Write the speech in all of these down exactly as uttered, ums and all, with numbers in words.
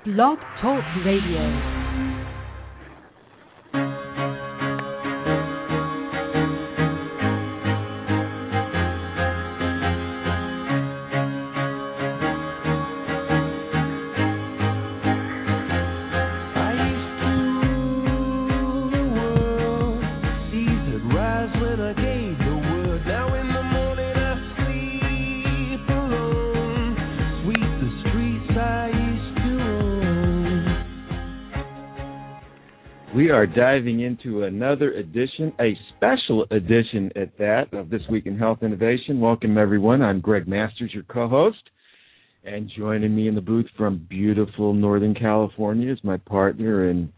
Blog Talk Radio. We are diving into another edition, a special edition at that, of This Week in Health Innovation. Welcome, everyone. I'm Greg Masters, your co-host. And joining me in the booth from beautiful Northern California is my partner and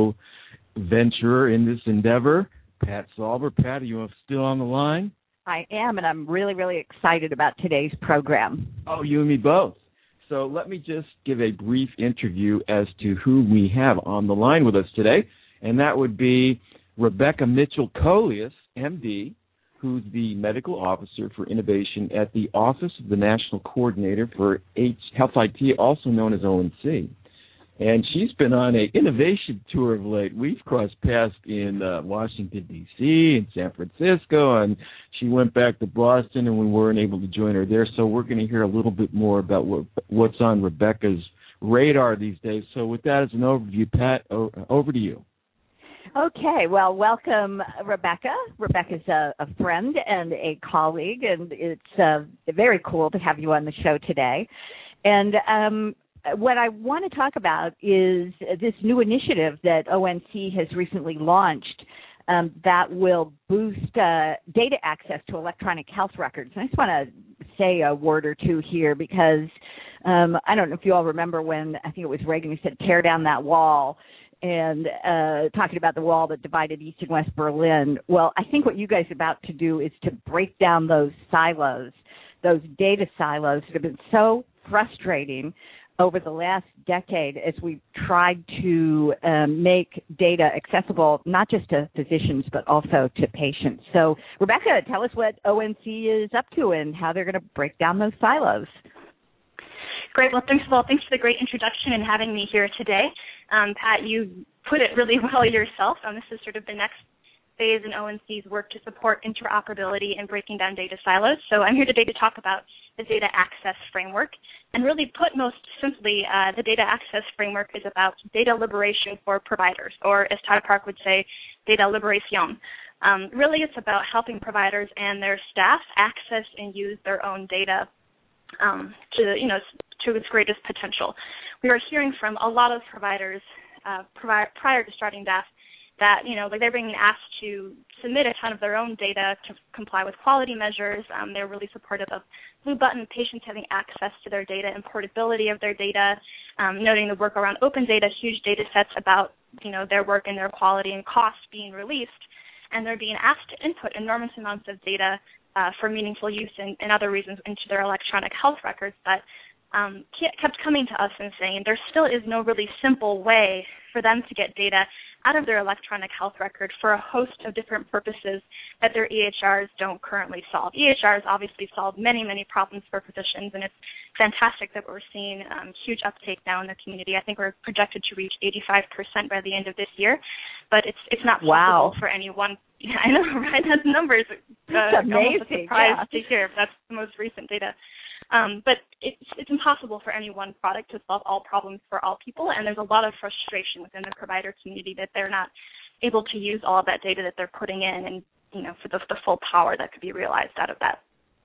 co-venturer in this endeavor, Pat Salver. Pat, are you still on the line? I am, and I'm really, really excited about today's program. Oh, you and me both. So let me just give a brief interview as to who we have on the line with us today. And that would be Rebecca Mitchell-Coleus, M D, who's the Medical Officer for Innovation at the Office of the National Coordinator for H- Health I T, also known as O N C. And she's been on an innovation tour of late. We've crossed paths in uh, Washington, D C, and San Francisco, and she went back to Boston, and we weren't able to join her there. So we're going to hear a little bit more about what, what's on Rebecca's radar these days. So with that as an overview, Pat, o- over to you. Okay, well, welcome, Rebecca. Rebecca's a, a friend and a colleague, and it's uh, very cool to have you on the show today. And um, what I want to talk about is this new initiative that O N C has recently launched um, that will boost uh, data access to electronic health records. And I just want to say a word or two here because um, I don't know if you all remember when, I think it was Reagan who said, tear down that wall, and uh, talking about the wall that divided East and West Berlin. Well, I think what you guys are about to do is to break down those silos, those data silos that have been so frustrating over the last decade as we've tried to um, make data accessible not just to physicians but also to patients. So, Rebecca, tell us what O N C is up to and how they're going to break down those silos. Great. Well, thanks of all, thanks for the great introduction and having me here today. Um, Pat, you put it really well yourself. Um, this is sort of the next phase in O N C's work to support interoperability and breaking down data silos. So I'm here today to talk about the data access framework. And really put most simply, uh, the data access framework is about data liberation for providers, or as Todd Park would say, data liberation. Um, really, it's about helping providers and their staff access and use their own data um, to, you know, to its greatest potential. We are hearing from a lot of providers uh, prior, prior to starting D A F that, you know, like they're being asked to submit a ton of their own data to comply with quality measures. Um, they're really supportive of Blue Button patients having access to their data and portability of their data, um, noting the work around open data, huge data sets about, you know, their work and their quality and cost being released, and they're being asked to input enormous amounts of data uh, for meaningful use and, and other reasons into their electronic health records, but Um, kept coming to us and saying there still is no really simple way for them to get data out of their electronic health record for a host of different purposes that their E H Rs don't currently solve. E H Rs obviously solve many, many problems for physicians, and it's fantastic that we're seeing um, huge uptake now in the community. I think we're projected to reach eighty-five percent by the end of this year, but it's it's not possible wow. for any one. Yeah, I know, right? That's numbers. Uh, That's amazing. Almost a surprise yeah. to hear. That's the most recent data. Um, but it's, it's impossible for any one product to solve all problems for all people, and there's a lot of frustration within the provider community that they're not able to use all of that data that they're putting in and, you know, for the, the full power that could be realized out of that.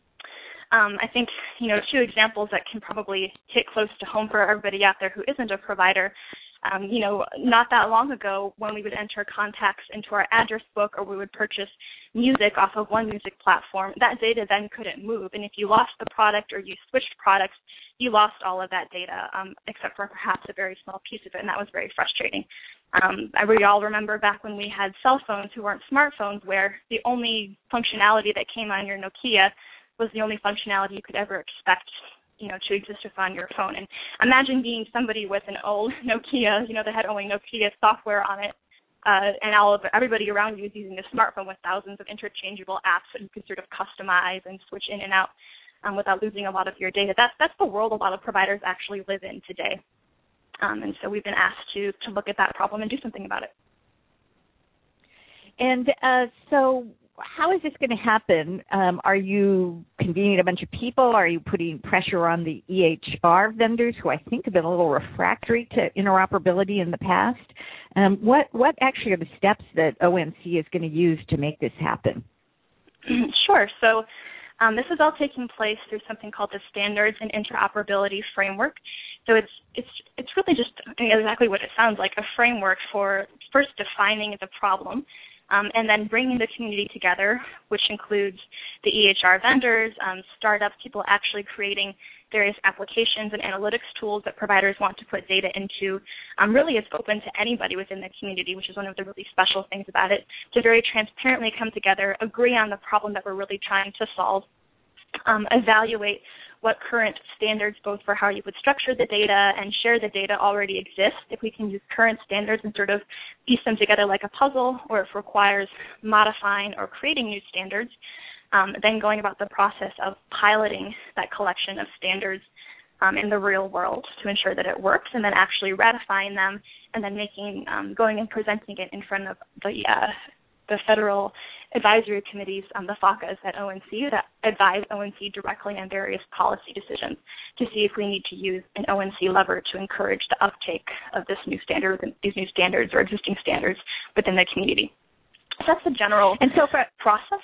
Um, I think, you know, two examples that can probably hit close to home for everybody out there who isn't a provider. Um, you know, not that long ago when we would enter contacts into our address book or we would purchase music off of one music platform, that data then couldn't move. And if you lost the product or you switched products, you lost all of that data, um, except for perhaps a very small piece of it, and that was very frustrating. Um, I we all remember back when we had cell phones who weren't smartphones where the only functionality that came on your Nokia was the only functionality you could ever expect, you know, to exist on your phone. And imagine being somebody with an old Nokia, you know, that had only Nokia software on it, uh, and all of everybody around you is using a smartphone with thousands of interchangeable apps that you can sort of customize and switch in and out um, without losing a lot of your data. That's that's the world a lot of providers actually live in today. Um, and so we've been asked to, to look at that problem and do something about it. And uh, so how is this going to happen? Um, are you convening a bunch of people? Are you putting pressure on the E H R vendors, who I think have been a little refractory to interoperability in the past? Um, what, what actually are the steps that O N C is going to use to make this happen? Sure. So um, this is all taking place through something called the Standards and Interoperability Framework. So it's it's it's really just exactly what it sounds like, a framework for first defining the problem, Um, and then bringing the community together, which includes the E H R vendors, um, startups, people actually creating various applications and analytics tools that providers want to put data into. Um, really, it's open to anybody within the community, which is one of the really special things about it, to very transparently come together, agree on the problem that we're really trying to solve, um, evaluate what current standards, both for how you would structure the data and share the data, already exist, if we can use current standards and sort of piece them together like a puzzle, or if it requires modifying or creating new standards, um, then going about the process of piloting that collection of standards um, in the real world to ensure that it works, and then actually ratifying them, and then making, um, going and presenting it in front of the uh, the federal advisory committees, um, the FACAs at O N C, that advise O N C directly on various policy decisions to see if we need to use an O N C lever to encourage the uptake of this new standard, these new standards or existing standards within the community. So that's the general and so for, process.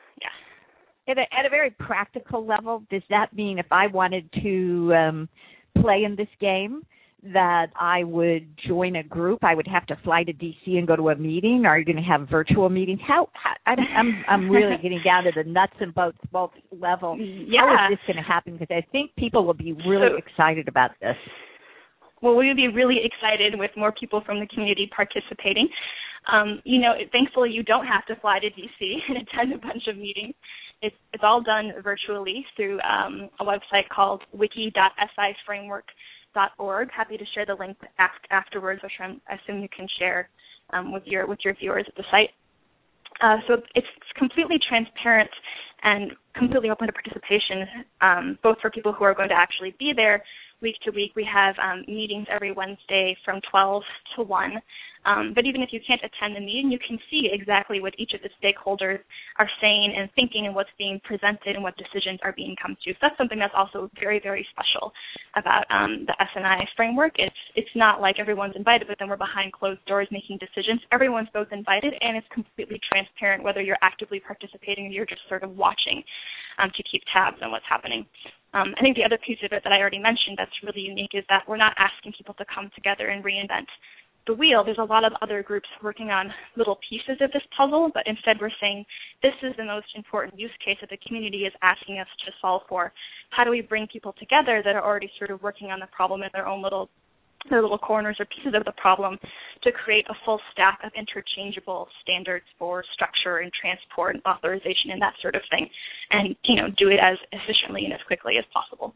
Yeah. At a, at a very practical level, does that mean if I wanted to um, play in this game, that I would join a group, I would have to fly to D C and go to a meeting? Are you going to have virtual meetings? How, how I'm I'm really getting down to the nuts and bolts both level. Yeah. How is this going to happen? Because I think people will be really so, excited about this. Well, we would be really excited with more people from the community participating. Um, you know, thankfully, you don't have to fly to D C and attend a bunch of meetings. It's, it's all done virtually through um, a website called wiki dot S I framework dot org. Happy to share the link afterwards, which I'm, I assume you can share um, with your with your viewers at the site. Uh, so it's, it's completely transparent and completely open to participation, um, both for people who are going to actually be there week to week. We have um, meetings every Wednesday from twelve to one. Um, but even if you can't attend the meeting, you can see exactly what each of the stakeholders are saying and thinking, and what's being presented and what decisions are being come to. So that's something that's also very, very special about um, the S N I framework. It's it's not like everyone's invited, but then we're behind closed doors making decisions. Everyone's both invited, and it's completely transparent, whether you're actively participating or you're just sort of watching um, to keep tabs on what's happening. Um, I think the other piece of it that I already mentioned that's really unique is that we're not asking people to come together and reinvent the wheel. There's a lot of other groups working on little pieces of this puzzle, but instead we're saying this is the most important use case that the community is asking us to solve for. How do we bring people together that are already sort of working on the problem in their own little their little corners or pieces of the problem to create a full stack of interchangeable standards for structure and transport and authorization and that sort of thing, and, you know, do it as efficiently and as quickly as possible.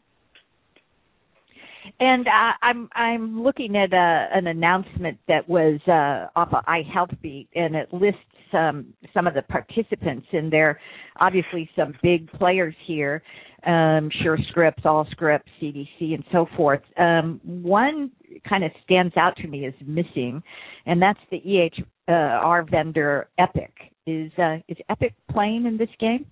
And uh, I'm I'm looking at a, an announcement that was uh, off of iHealthBeat, and it lists um, some of the participants, and there are obviously some big players here, um, SureScripts, AllScripts, C D C, and so forth. Um, one kind of stands out to me as missing, and that's the E H R vendor Epic. Is uh, is Epic playing in this game?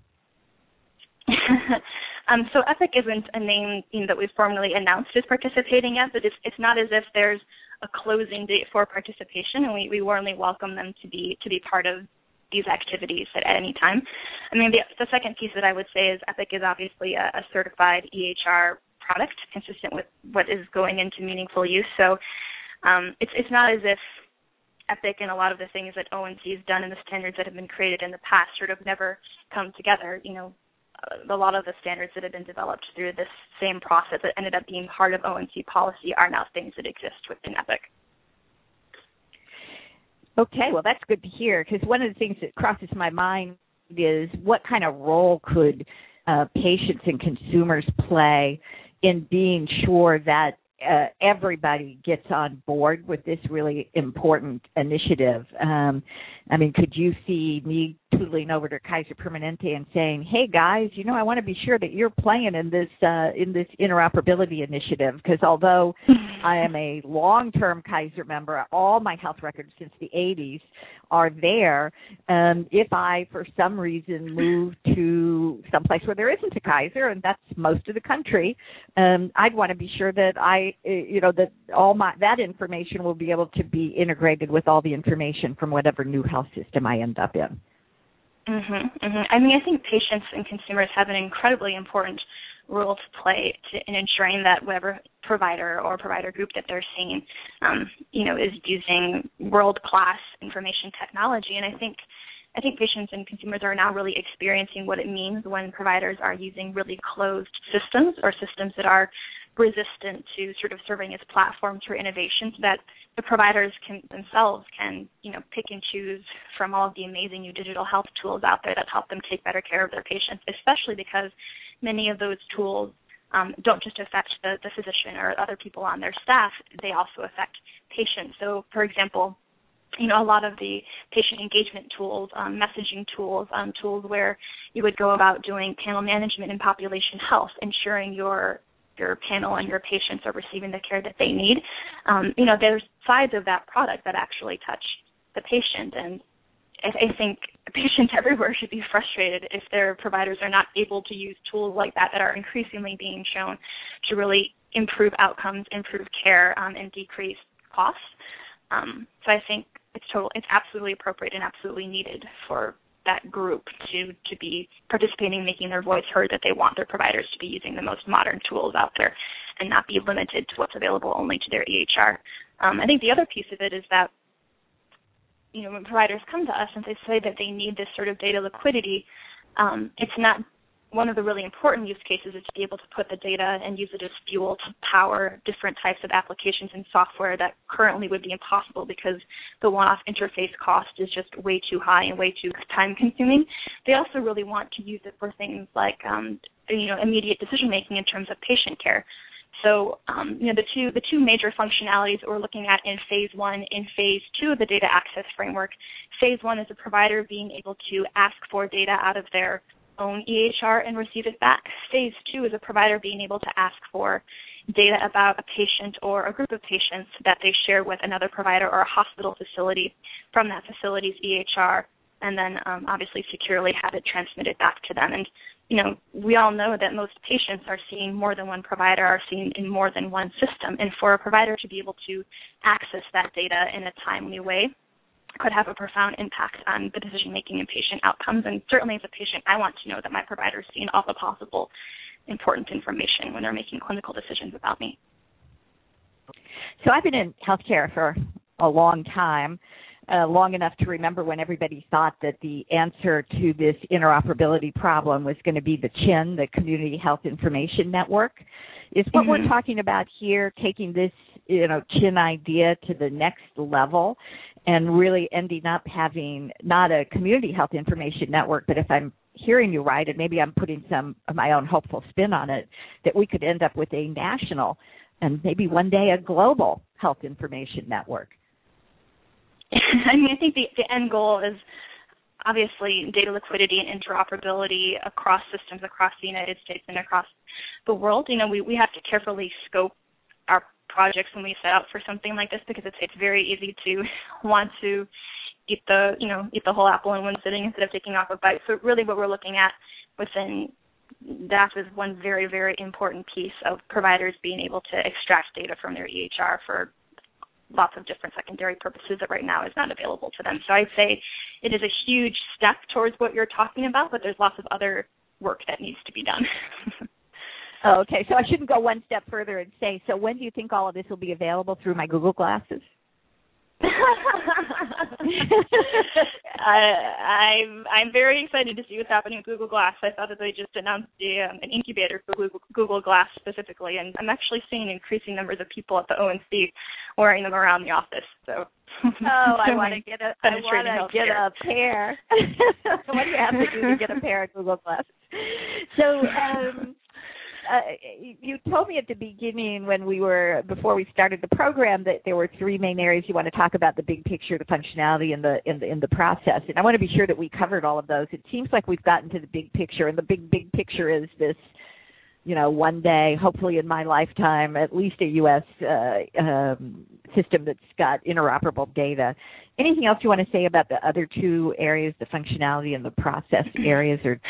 Um, so Epic isn't a name, you know, that we've formally announced as participating yet, but it's, it's not as if there's a closing date for participation, and we, we warmly welcome them to be to be part of these activities at, at any time. I mean, the, the second piece that I would say is Epic is obviously a, a certified E H R product consistent with what is going into meaningful use. So um, it's it's not as if Epic and a lot of the things that O N C has done and the standards that have been created in the past sort of never come together. You know, a lot of the standards that have been developed through this same process that ended up being part of O N C policy are now things that exist within Epic. Okay, well, that's good to hear, because one of the things that crosses my mind is what kind of role could uh, patients and consumers play in being sure that uh, everybody gets on board with this really important initiative. Um, I mean, could you see me tootling over to Kaiser Permanente and saying, "Hey guys, you know, I want to be sure that you're playing in this uh, in this interoperability initiative, because although I am a long-term Kaiser member, all my health records since the eighties are there. Um, if I, for some reason, move to someplace where there isn't a Kaiser, and that's most of the country, um, I'd want to be sure that I, you know, that all my that information will be able to be integrated with all the information from whatever new health system I end up in." Mhm, mhm. I mean, I think patients and consumers have an incredibly important role to play to, in ensuring that whatever provider or provider group that they're seeing, um, you know, is using world-class information technology. And I think, I think patients and consumers are now really experiencing what it means when providers are using really closed systems or systems that are resistant to sort of serving as platforms for innovation, so that the providers can themselves can, you know, pick and choose from all of the amazing new digital health tools out there that help them take better care of their patients, especially because many of those tools um, don't just affect the, the physician or other people on their staff, they also affect patients. So, for example, you know, a lot of the patient engagement tools, um, messaging tools, um, tools where you would go about doing panel management and population health, ensuring your your panel and your patients are receiving the care that they need. Um, you know, there's sides of that product that actually touch the patient, and I, I think patients everywhere should be frustrated if their providers are not able to use tools like that that are increasingly being shown to really improve outcomes, improve care, um, and decrease costs. Um, so I think it's total, it's absolutely appropriate and absolutely needed for that group to, to be participating, making their voice heard, that they want their providers to be using the most modern tools out there and not be limited to what's available only to their E H R. Um, I think the other piece of it is that, you know, when providers come to us and they say that they need this sort of data liquidity, um, it's not, one of the really important use cases is to be able to put the data and use it as fuel to power different types of applications and software that currently would be impossible because the one-off interface cost is just way too high and way too time-consuming. They also really want to use it for things like, um, you know, immediate decision-making in terms of patient care. So, um, you know, the two the two major functionalities that we're looking at in phase one and phase two of the data access framework. Phase one is a provider being able to ask for data out of their own E H R and receive it back. Phase two is a provider being able to ask for data about a patient or a group of patients that they share with another provider or a hospital facility from that facility's E H R, and then um, obviously securely have it transmitted back to them. And, you know, we all know that most patients are seeing more than one provider, are seen in more than one system, and for a provider to be able to access that data in a timely way could have a profound impact on the decision-making and patient outcomes. And certainly as a patient, I want to know that my provider is seeing all the possible important information when they're making clinical decisions about me. So I've been in healthcare for a long time, uh, long enough to remember when everybody thought that the answer to this interoperability problem was going to be the C H I N, the Community Health Information Network. Is what mm-hmm. we're talking about here taking this, you know, C H I N idea to the next level and really ending up having not a community health information network, but if I'm hearing you right, and maybe I'm putting some of my own hopeful spin on it, that we could end up with a national and maybe one day a global health information network. I mean, I think the, the end goal is obviously data liquidity and interoperability across systems across the United States and across the world. You know, we, we have to carefully scope our projects when we set out for something like this, because it's it's very easy to want to eat the you know eat the whole apple in one sitting instead of taking off a bite. So really, what we're looking at within D A F is one very very important piece of providers being able to extract data from their E H R for lots of different secondary purposes that right now is not available to them. So I'd say it is a huge step towards what you're talking about, but there's lots of other work that needs to be done. Oh, okay, so I shouldn't go one step further and say, so when do you think all of this will be available through my Google Glasses? I, I'm I'm very excited to see what's happening with Google Glass. I thought that they just announced a, um, an incubator for Google, Google Glass specifically, and I'm actually seeing increasing numbers of people at the O N C wearing them around the office. So, oh, I want to get a I want to get a pair. What do you have to do to get a pair of Google Glasses? So. Um, uh, you told me at the beginning when we were before we started the program that there were three main areas you want to talk about: the big picture, the functionality, and the in the in the process. And I want to be sure that we covered all of those. It seems like we've gotten to the big picture, and the big big picture is this. You know, one day, hopefully in my lifetime, at least a U S uh, um, system that's got interoperable data. Anything else you want to say about the other two areas, the functionality and the process areas? Or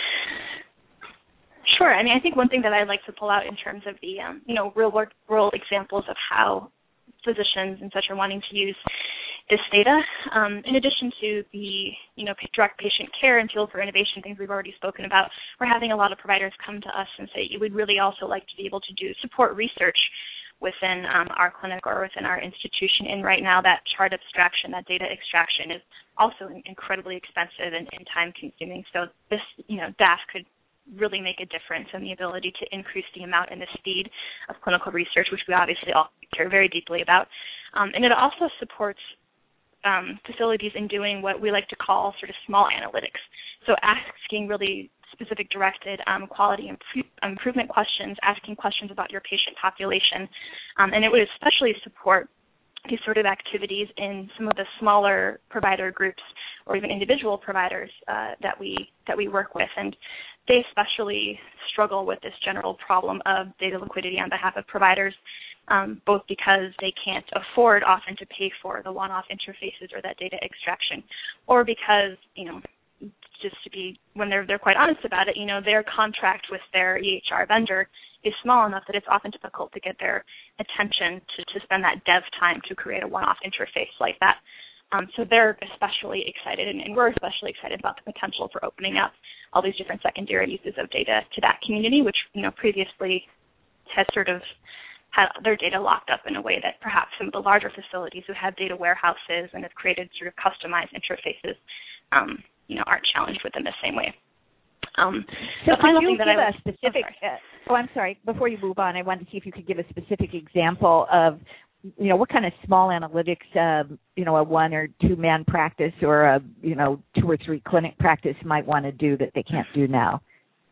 Sure. I mean, I think one thing that I'd like to pull out in terms of the, um, you know, real world, world examples of how physicians and such are wanting to use this data, um, in addition to the, you know, direct patient care and fuel for innovation, things we've already spoken about, we're having a lot of providers come to us and say, we'd really also like to be able to do support research within um, our clinic or within our institution. And right now that chart abstraction, that data extraction is also incredibly expensive and, and time-consuming. So this, you know, D A F could really make a difference in the ability to increase the amount and the speed of clinical research, which we obviously all care very deeply about. Um, and it also supports Um, facilities in doing what we like to call sort of small analytics. So asking really specific directed um, quality imp- improvement questions, asking questions about your patient population. Um, and it would especially support these sort of activities in some of the smaller provider groups or even individual providers uh, that we that we work with. And they especially struggle with this general problem of data liquidity on behalf of providers. Um, both because they can't afford often to pay for the one-off interfaces or that data extraction, or because, you know, just to be, when they're they're quite honest about it, you know, their contract with their E H R vendor is small enough that it's often difficult to get their attention to, to spend that dev time to create a one-off interface like that. Um, so they're especially excited, and, and we're especially excited about the potential for opening up all these different secondary uses of data to that community, which, you know, previously has sort of had their data locked up in a way that perhaps some of the larger facilities who have data warehouses and have created sort of customized interfaces, um, you know, aren't challenged with in the same way. Um, so the final could you thing that give I a specific? Oh, uh, oh, I'm sorry. Before you move on, I wanted to see if you could give a specific example of, you know, what kind of small analytics, um, you know, a one or two man practice or a, you know, two or three clinic practice might want to do that they can't do now.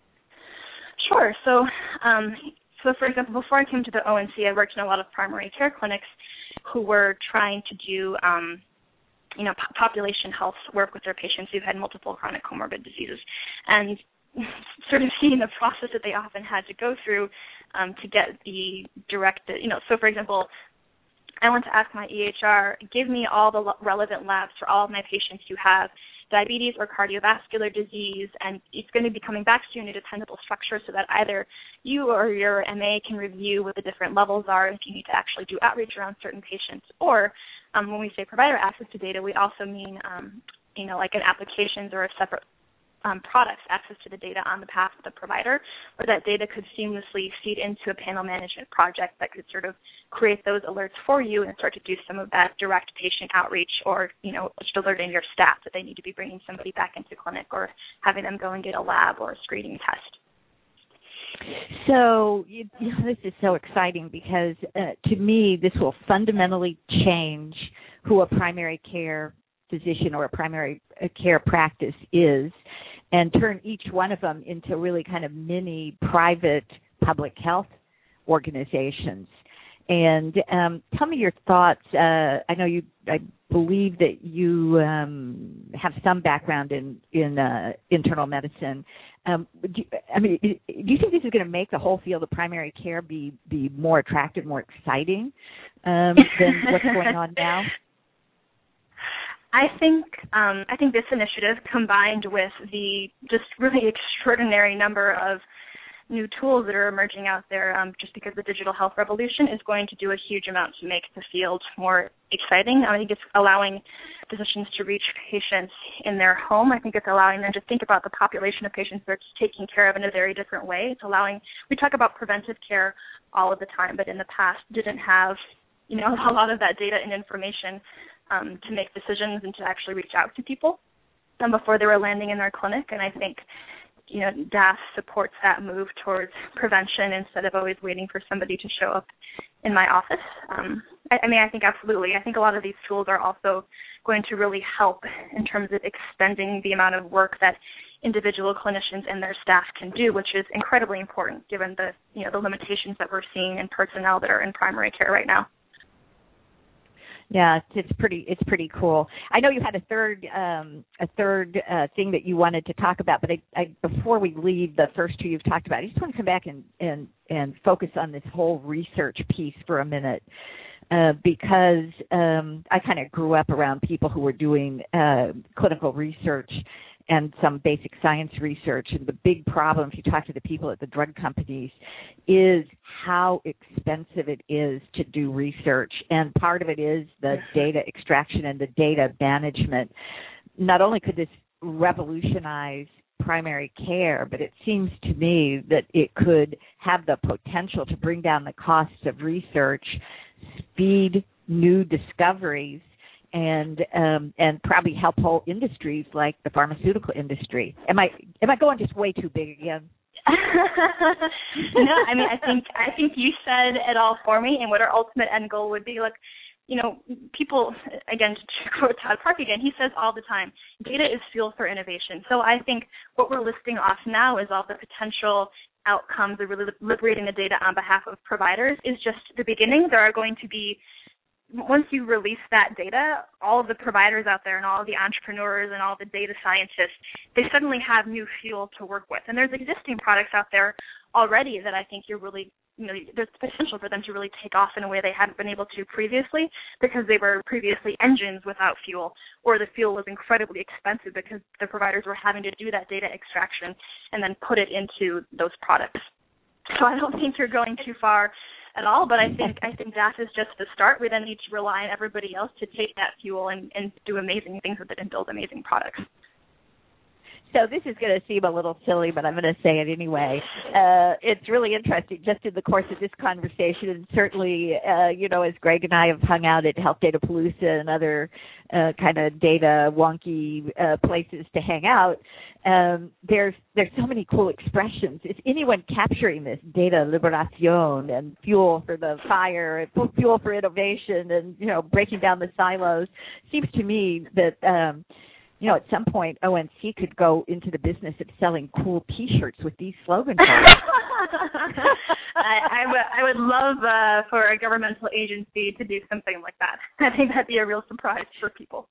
Sure. So. Um, So, for example, before I came to the O N C, I worked in a lot of primary care clinics who were trying to do, um, you know, po- population health work with their patients who've had multiple chronic comorbid diseases, and sort of seeing the process that they often had to go through um, to get the direct, you know, so, for example, I went to ask my E H R, give me all the relevant labs for all of my patients who have diabetes or cardiovascular disease, and it's going to be coming back to you in a dependable structure so that either you or your M A can review what the different levels are if you need to actually do outreach around certain patients. Or um, when we say provider access to data, we also mean, um, you know, like an applications or a separate Um, products access to the data on the behalf of the provider, where that data could seamlessly feed into a panel management project that could sort of create those alerts for you and start to do some of that direct patient outreach, or, you know, just alerting your staff that they need to be bringing somebody back into clinic or having them go and get a lab or a screening test. So you, you know, this is so exciting because uh, to me this will fundamentally change who a primary care physician or a primary care practice is, and turn each one of them into really kind of mini private public health organizations. And um, tell me your thoughts. Uh, I know you, I believe that you um, have some background in, in uh, internal medicine. Um, do you, I mean, do you think this is going to make the whole field of primary care be, be more attractive, more exciting um, than what's going on now? I think um, I think this initiative, combined with the just really extraordinary number of new tools that are emerging out there, um, just because the digital health revolution is going to do a huge amount to make the field more exciting. I think it's allowing physicians to reach patients in their home. I think it's allowing them to think about the population of patients they're taking care of in a very different way. It's allowing, we talk about preventive care all of the time, but in the past didn't have, you know, a lot of that data and information um, to make decisions and to actually reach out to people um, before they were landing in their clinic. And I think, you know, D A F supports that move towards prevention instead of always waiting for somebody to show up in my office. Um, I, I mean, I think absolutely. I think a lot of these tools are also going to really help in terms of extending the amount of work that individual clinicians and their staff can do, which is incredibly important given the, you know, the limitations that we're seeing in personnel that are in primary care right now. Yeah, it's pretty. It's pretty cool. I know you had a third, um, a third uh, thing that you wanted to talk about, but I, I, before we leave the first two you've talked about, I just want to come back and and, and focus on this whole research piece for a minute, uh, because um, I kind of grew up around people who were doing uh, clinical research and some basic science research. And the big problem, if you talk to the people at the drug companies, is how expensive it is to do research. And part of it is the data extraction and the data management. Not only could this revolutionize primary care, but it seems to me that it could have the potential to bring down the costs of research, speed new discoveries, and um, and probably help whole industries like the pharmaceutical industry. Am I am I going just way too big again? No, I mean I think I think you said it all for me, and what our ultimate end goal would be. Like, you know, people, again, to quote Todd Park again, he says all the time, data is fuel for innovation. So I think what we're listing off now is all the potential outcomes of really liberating the data on behalf of providers is just the beginning. There are going to be, once you release that data, all of the providers out there and all of the entrepreneurs and all the data scientists, they suddenly have new fuel to work with. And there's existing products out there already that I think you're really, you know, there's potential for them to really take off in a way they hadn't been able to previously because they were previously engines without fuel, or the fuel was incredibly expensive because the providers were having to do that data extraction and then put it into those products. So I don't think you're going too far at all, but I think I think that is just the start. We then need to rely on everybody else to take that fuel and, and do amazing things with it and build amazing products. So this is going to seem a little silly, but I'm going to say it anyway. Uh, it's really interesting just in the course of this conversation, and certainly, uh, you know, as Greg and I have hung out at Health Data Palooza and other uh, kind of data wonky uh, places to hang out, um, there's there's so many cool expressions. Is anyone capturing this data liberation and fuel for the fire, and fuel for innovation, and, you know, breaking down the silos? Seems to me that um, you know, at some point, O N C could go into the business of selling cool T-shirts with these slogans. I, I, w- I would love uh, for a governmental agency to do something like that. I think that'd be a real surprise for people.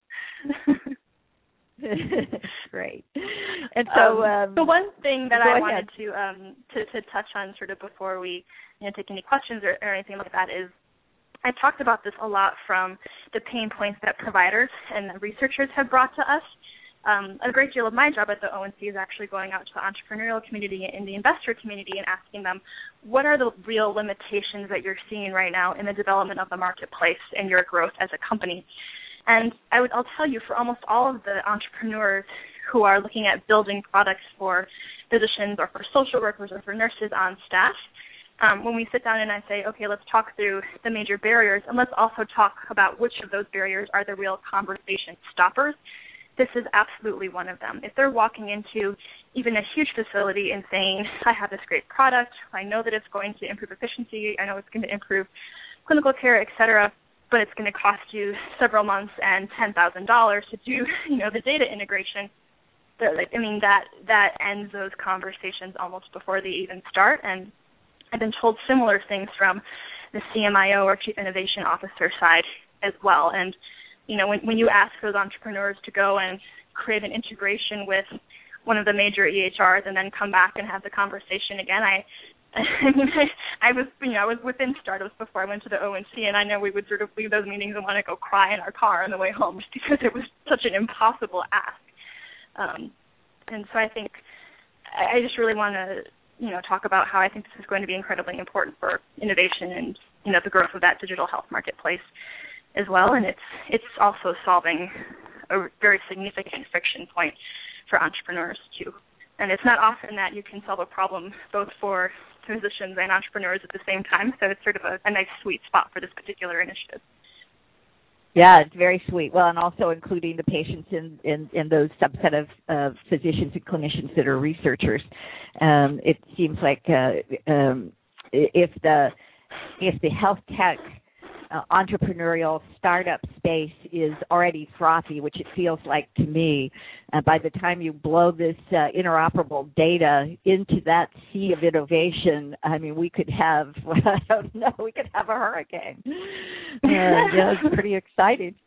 Great. And so, um, um, the one thing that I ahead. wanted to, um, to to touch on sort of before we, you know, take any questions or, or anything like that is, I talked about this a lot from the pain points that providers and the researchers have brought to us. Um, a great deal of my job at the O N C is actually going out to the entrepreneurial community and the investor community and asking them, what are the real limitations that you're seeing right now in the development of the marketplace and your growth as a company? And I would, I'll tell you, for almost all of the entrepreneurs who are looking at building products for physicians or for social workers or for nurses on staff, Um, when we sit down and I say, okay, let's talk through the major barriers, and let's also talk about which of those barriers are the real conversation stoppers, this is absolutely one of them. If they're walking into even a huge facility and saying, I have this great product, I know that it's going to improve efficiency, I know it's going to improve clinical care, et cetera, but it's going to cost you several months and ten thousand dollars to do, you know, the data integration, like, I mean, that, that ends those conversations almost before they even start. And I've been told similar things from the C M I O or Chief Innovation Officer side as well. And, you know, when, when you ask those entrepreneurs to go and create an integration with one of the major E H Rs and then come back and have the conversation again, I, I mean, I, I was, you know, I was within startups before I went to the O N C, and I know we would sort of leave those meetings and want to go cry in our car on the way home just because it was such an impossible ask. Um, and so I think I, I just really want to, you know, talk about how I think this is going to be incredibly important for innovation and, you know, the growth of that digital health marketplace as well. And it's it's also solving a very significant friction point for entrepreneurs too. And it's not often that you can solve a problem both for physicians and entrepreneurs at the same time. So it's sort of a, a nice sweet spot for this particular initiative. Yeah, it's very sweet. Well, and also including the patients in, in, in those subset of uh, physicians and clinicians that are researchers. Um, it seems like uh, um, if the if the health tech uh, entrepreneurial startup space is already frothy, which it feels like to me. Uh, by the time you blow this uh, interoperable data into that sea of innovation, I mean, we could have, I don't know, we could have a hurricane. And uh, it's pretty exciting.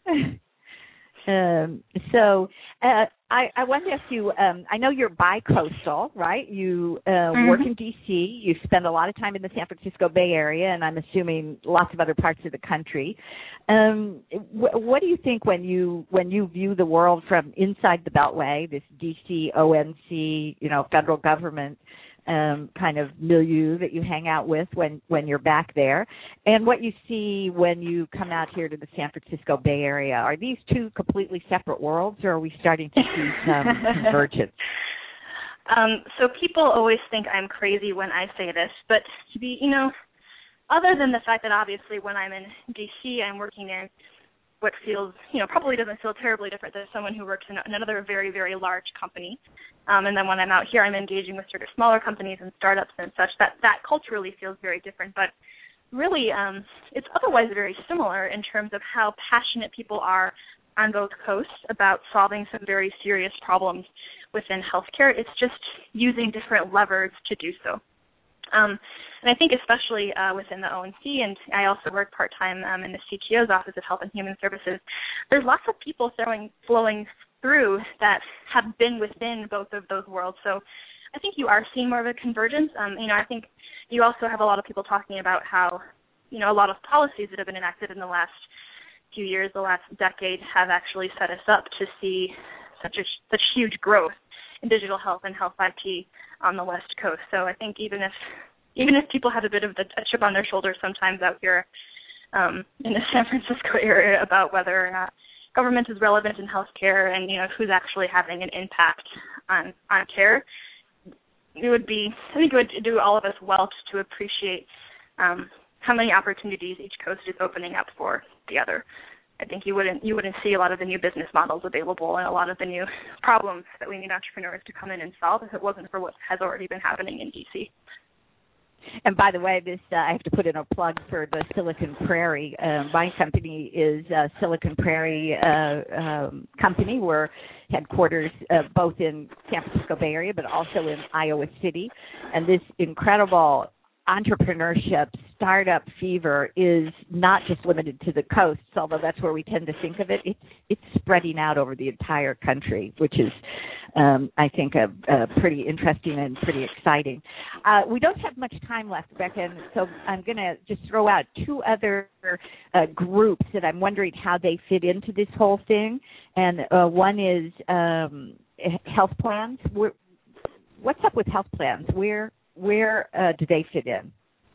Um, so uh, I, I wanted to ask you, um, I know you're bi-coastal, right? You uh, mm-hmm. work in D C. You spend a lot of time in the San Francisco Bay Area, and I'm assuming lots of other parts of the country. Um, wh- what do you think when you when you view the world from inside the Beltway, this D C, O N C, you know, federal government Um, kind of milieu that you hang out with when, when you're back there, and what you see when you come out here to the San Francisco Bay Area? Are these two completely separate worlds, or are we starting to see some convergence? Um, so people always think I'm crazy when I say this, but to be, you know, other than the fact that obviously when I'm in D C, I'm working in what feels, you know, probably doesn't feel terribly different than someone who works in another very, very large company. Um, and then when I'm out here, I'm engaging with sort of smaller companies and startups and such. That that culturally feels very different. But really, um, it's otherwise very similar in terms of how passionate people are on both coasts about solving some very serious problems within healthcare. It's just using different levers to do so. Um, and I think especially uh, within the O N C, and I also work part-time um, in the C T O's Office of Health and Human Services, there's lots of people throwing, flowing through that have been within both of those worlds. So I think you are seeing more of a convergence. Um, you know, I think you also have a lot of people talking about how, you know, a lot of policies that have been enacted in the last few years, the last decade, have actually set us up to see such a such huge growth in digital health and health I T on the West Coast. So I think even if even if people have a bit of the, a chip on their shoulder sometimes out here um, in the San Francisco area about whether or not government is relevant in healthcare and, you know, who's actually having an impact on, on care, it would be, I think it would do all of us well to, to appreciate um, how many opportunities each coast is opening up for the other. I think you wouldn't you wouldn't see a lot of the new business models available and a lot of the new problems that we need entrepreneurs to come in and solve if it wasn't for what has already been happening in D C. And by the way, this uh, I have to put in a plug for the Silicon Prairie. Uh, my company is uh, Silicon Prairie uh, um, company. We're headquarters uh, both in San Francisco Bay Area, but also in Iowa City. And this incredible entrepreneurship, startup fever is not just limited to the coasts, although that's where we tend to think of it. It's it's spreading out over the entire country, which is, um, I think, a, a pretty interesting and pretty exciting. Uh, we don't have much time left, Rebecca, and so I'm going to just throw out two other uh, groups that I'm wondering how they fit into this whole thing. And uh, one is um, health plans. We're, what's up with health plans? Where Where uh, do they fit in?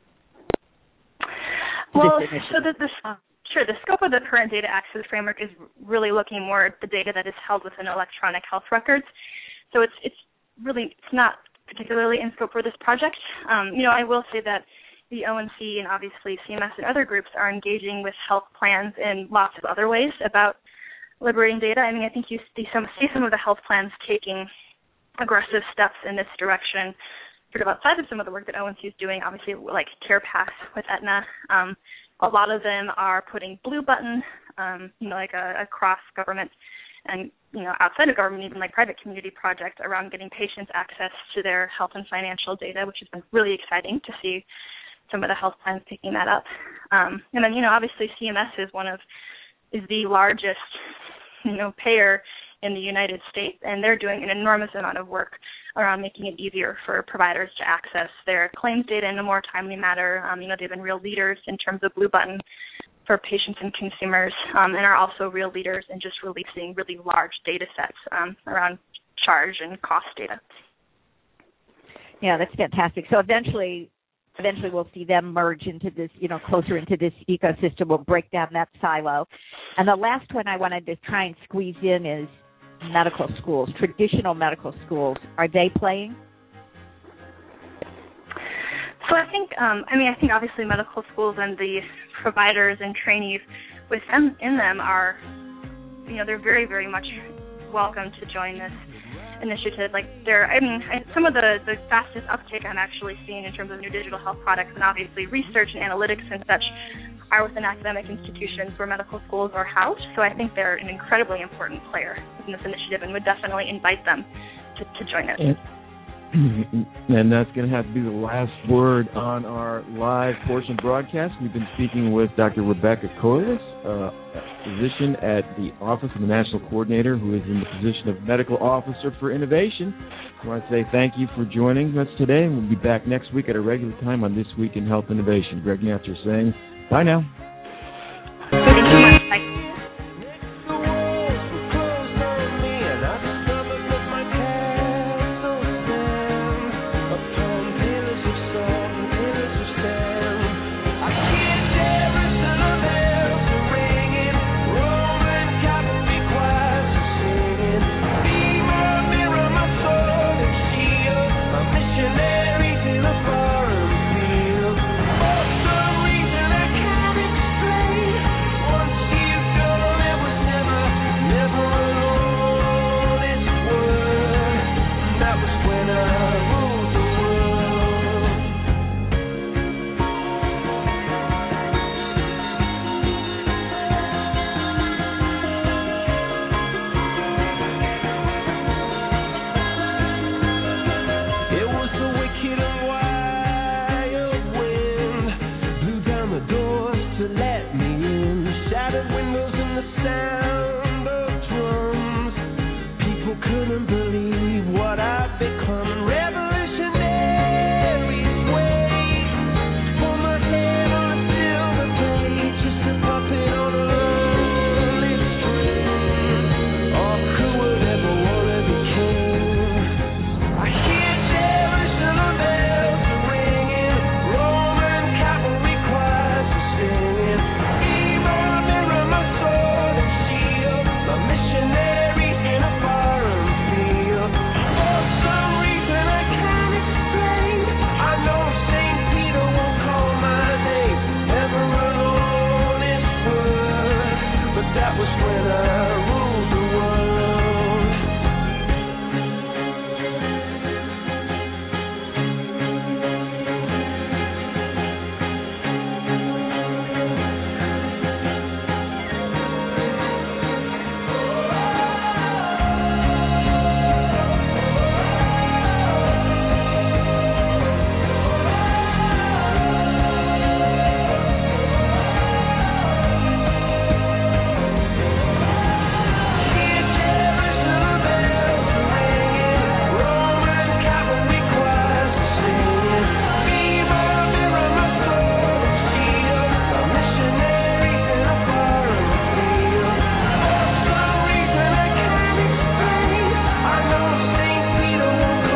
Well, so the, the, sure, the scope of the current data access framework is really looking more at the data that is held within electronic health records. So it's it's really it's not particularly in scope for this project. Um, you know, I will say that the O N C and obviously C M S and other groups are engaging with health plans in lots of other ways about liberating data. I mean, I think you see some see some of the health plans taking aggressive steps in this direction, sort of outside of some of the work that O N C is doing, obviously like CarePass with Aetna. Um, a lot of them are putting Blue Button, um, you know, like a, across government and, you know, outside of government, even like private community projects around getting patients access to their health and financial data, which has been really exciting to see some of the health plans picking that up. Um, and then, you know, obviously C M S is one of, is the largest, you know, payer in the United States, and they're doing an enormous amount of work around making it easier for providers to access their claims data in a more timely manner. Um, you know, they've been real leaders in terms of Blue Button for patients and consumers, um, and are also real leaders in just releasing really large data sets um, around charge and cost data. Yeah, that's fantastic. So eventually, eventually we'll see them merge into this, you know, closer into this ecosystem. We'll break down that silo. And the last one I wanted to try and squeeze in is medical schools, traditional medical schools. Are they playing? So I think, um, I mean, I think obviously medical schools and the providers and trainees with them in them are, you know, they're very, very much welcome to join this initiative. Like they're, I mean, some of the, the fastest uptake I'm actually seeing in terms of new digital health products and obviously research and analytics and such are within academic institutions where medical schools are housed. So I think they're an incredibly important player in this initiative and would definitely invite them to, to join us. And, and that's going to have to be the last word on our live portion broadcast. We've been speaking with Doctor Rebecca Kolyas, uh, physician at the Office of the National Coordinator, who is in the position of Medical Officer for Innovation. I want to say thank you for joining us today, and we'll be back next week at a regular time on This Week in Health Innovation. Greg Natcher saying bye now. Thank you so much. Bye.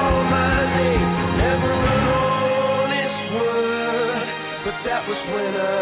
That was when I